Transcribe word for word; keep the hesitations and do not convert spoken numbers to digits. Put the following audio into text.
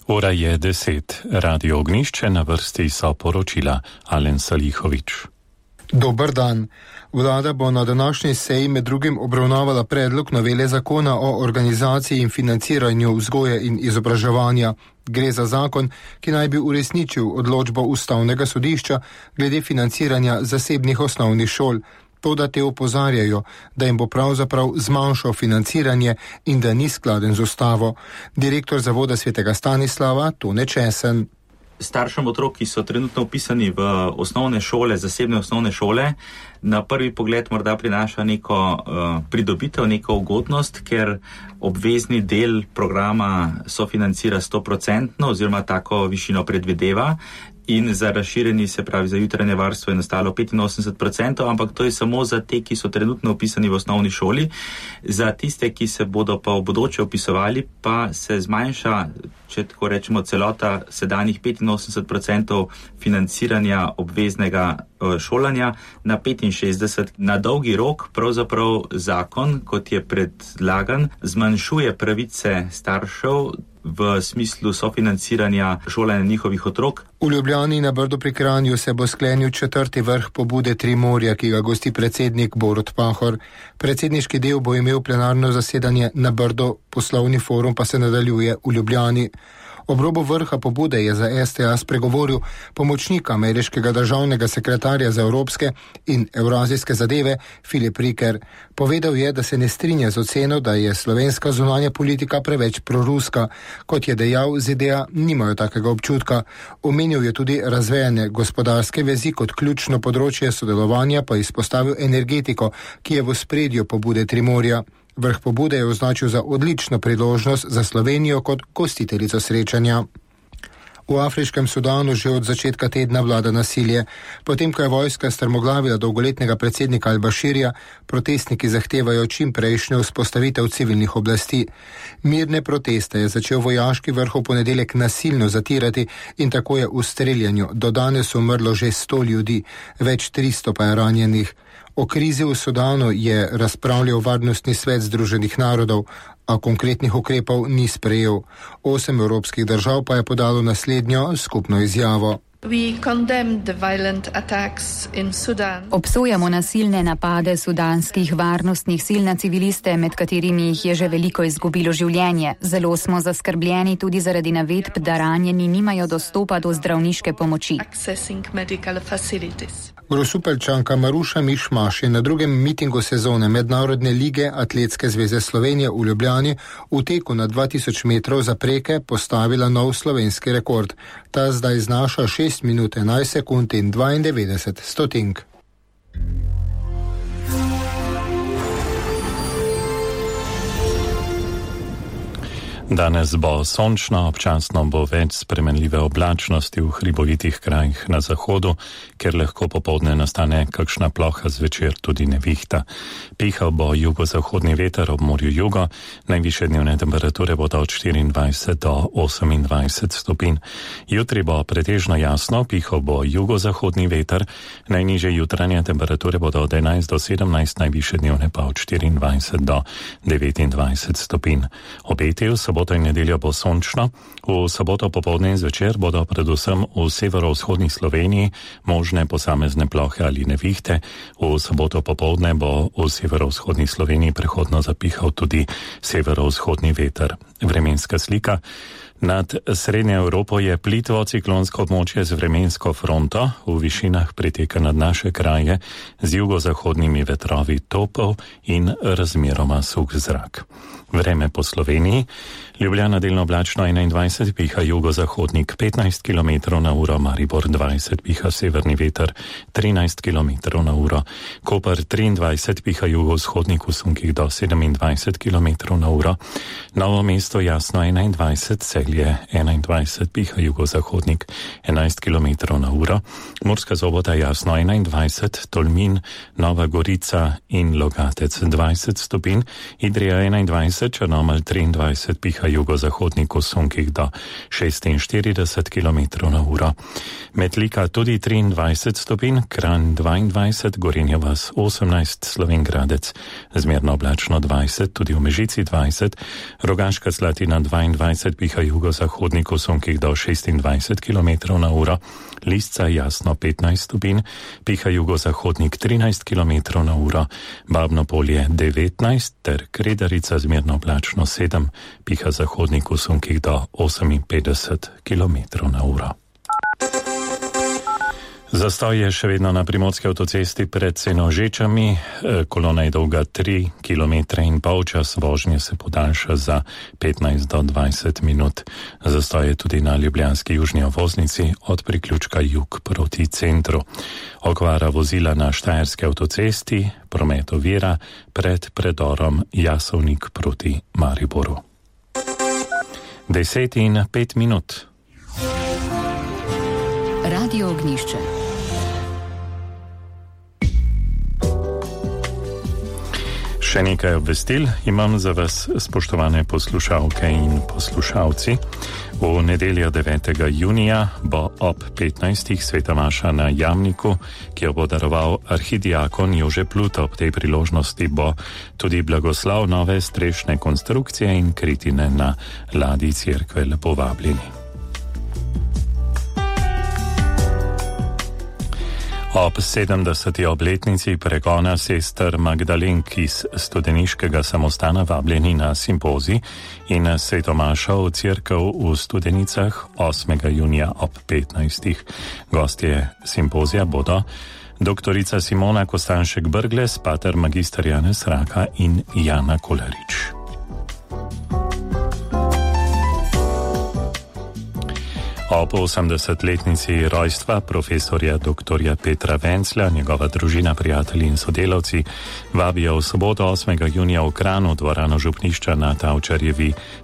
Ura je deset. Radio Ognjišče, na vrsti so poročila Alen Salihovič. Dober dan. Vlada bo na današnji seji med drugim obravnavala predlog novele zakona o organizaciji in financiranju vzgoje in izobraževanja. Gre za zakon, ki naj bi uresničil odločbo Ustavnega sodišča glede financiranja zasebnih osnovnih šol. Toda te opozarjajo, da jim bo pravzaprav zmanjšal financiranje in da ni skladen z ustavo. Direktor Zavoda Svetega Stanislava Tone Česen. Staršem otrok, ki so trenutno upisani v osnovne šole, zasebne osnovne šole, na prvi pogled morda prinaša neko uh, pridobitev, neko ugodnost, ker obvezni del programa sofinancira sto procentno oziroma tako višino predvideva. In za razširjeni, se pravi za jutranje varstvo, je nastalo petinosemdeset procentov, ampak to je samo za te, ki so trenutno upisani v osnovni šoli. Za tiste, ki se bodo pa v bodoče upisovali, pa se zmanjša, če tako rečemo, celota sedanjih petinosemdeset procentov financiranja obveznega šolanja na petinšestdeset. Na dolgi rok pravzaprav zakon, kot je predlagan, zmanjšuje pravice staršev v smislu sofinanciranja šolanja njihovih otrok. V Ljubljani na Brdu pri Kranju se bo sklenil četrti vrh pobude Tri morja, ki ga gosti predsednik Borut Pahor. Predsedniški del bo imel plenarno zasedanje na Brdu, poslovni forum pa se nadaljuje v Ljubljani. Ob robu vrha pobude je za S T A spregovoril pomočnik ameriškega državnega sekretarja za evropske in evrazijske zadeve Filip Riker. Povedal je, da se ne strinja z oceno, da je slovenska zunanja politika preveč proruska. Kot je dejal, Z D A nimajo takega občutka. Omenil je tudi razvejane gospodarske vezi kot ključno področje sodelovanja, pa izpostavil energetiko, ki je v ospredju pobude Tri morja. Vrh pobude je označil za odlično priložnost za Slovenijo kot gostiteljico srečanja. V Afriškem Sudanu že od začetka tedna vlada nasilje. Potem, ko je vojska strmoglavila dolgoletnega predsednika Al-Bashirja, protestniki zahtevajo čim prejšnjo vzpostavitev civilnih oblasti. Mirne proteste je začel vojaški vrh v ponedeljek nasilno zatirati in tako je v streljanju do danes umrlo že sto ljudi, več tristo pa je ranjenih. O krizi v Sudanu je razpravljal Varnostni svet Združenih narodov, a konkretnih ukrepov ni sprejel. Osem evropskih držav pa je podalo naslednjo skupno izjavo. Obsojamo nasilne napade sudanskih varnostnih sil na civiliste, med katerimi jih je že veliko izgubilo življenje. Zelo smo zaskrbljeni tudi zaradi navedb, da ranjeni nimajo dostopa do zdravniške pomoči. Grosupeljčanka Maruša Mišmaš je na drugem mitingu sezone Mednarodne lige Atletske zveze Slovenije v Ljubljani v teku na dva tisoč metrov zapreke postavila nov slovenski rekord. Ta zdaj znaša šest minut enajst sekund in dvaindevetdeset stotink. Danes bo sončno, občasno bo več spremenljive oblačnosti v hribovitih krajih na zahodu, ker lahko popoldne nastane kakšna ploha, zvečer tudi nevihta. Pihal bo jugozahodni veter ob morju jugo, najvišje dnevne temperature bodo od štiriindvajset do osemindvajset stopinj. Jutri bo pretežno jasno, pihal bo jugozahodni veter, najnižje jutranje temperature bodo od enajst do sedemnajst, najvišje dnevne pa od štiriindvajset do devetindvajset stopinj. Obeti v soboto in nedeljo bo sončno, v soboto popoldne in zvečer bodo predvsem v severovzhodni Sloveniji možne posamezne plohe ali nevihte. V soboto popoldne bo v severovzhodni Sloveniji prehodno zapihal tudi severovzhodni veter. Vremenska slika. Nad Srednjo Evropo je plitvo ciklonsko območje z vremensko fronto, v višinah priteka nad naše kraje z jugozahodnimi vetrovi topov in razmeroma suh zrak. Vreme po Sloveniji. Ljubljana delno oblačno enaindvajset, piha jugozahodnik petnajst kilometrov na uro, Maribor dvajset, piha severni veter trinajst kilometrov na uro, Koper triindvajset, piha jugovzhodnik v sunkih do sedemindvajset kilometrov na uro, Novo mesto jasno enaindvajset, Celje enaindvajset, piha jugozahodnik enajst kilometrov na uro, Murska Sobota jasno enaindvajset, Tolmin, Nova Gorica in Logatec dvajset stopinj, Idrija enaindvajset, Črnomelj triindvajset, piha jugozahodnik v sunkih do šestinštirideset kilometrov na uro. Metlika tudi triindvajset stopinj, Kranj dvaindvajset, Gorenja vas osemnajst, Slovenj Gradec zmerno oblačno dvajset, tudi v Mežici dvajset, Rogaška Slatina dvaindvajset, piha jugozahodnik v sunkih do šestindvajset kilometrov na uro, Lisca jasno petnajst stopinj, piha jugozahodnik trinajst kilometrov na uro, Babno Polje devetnajst ter Kredarica zmerno oblačno sedem, piha zahodnik v sunkih do oseminpetdeset kilometrov na uro. Zastoj je še vedno na primorski avtocesti pred Senožečami, kolona je dolga tri kilometre in pol, čas vožnje se podaljša za petnajst do dvajset minut. Zastoj je tudi na ljubljanski južni obvoznici od priključka jug proti centru. Okvara vozila na štajerski avtocesti, promet ovira pred predorom Jasovnik proti Mariboru. Deset in pet minut. Radio Ognjišče. Še nekaj obvestil imam za vas, spoštovane poslušalke in poslušalci. V nedeljo devetega junija bo ob petnajstih sveta maša na Jamniku, ki jo bo daroval arhidiakon Jože Pluta. Ob tej priložnosti bo tudi blagoslov nove strešne konstrukcije in kritine na ladji cerkve lepo vabljeni. Ob sedemdeseti obletnici pregona sester Magdalenk iz Studeniškega samostana vabljeni na simpozij in svetomašo v cerkev v Studenicah osmega junija ob petnajstih. Gostje simpozija bodo doktorica Simona Kostanšek-Brglez, pater magister Janez Raka in Jana Kolarič. Ob osemdesetletnici rojstva profesorja doktorja Petra Venclja, njegova družina, prijatelji in sodelavci vabijo v soboto osmega junija v Kranju, dvorano župnišča na Tavčarjevi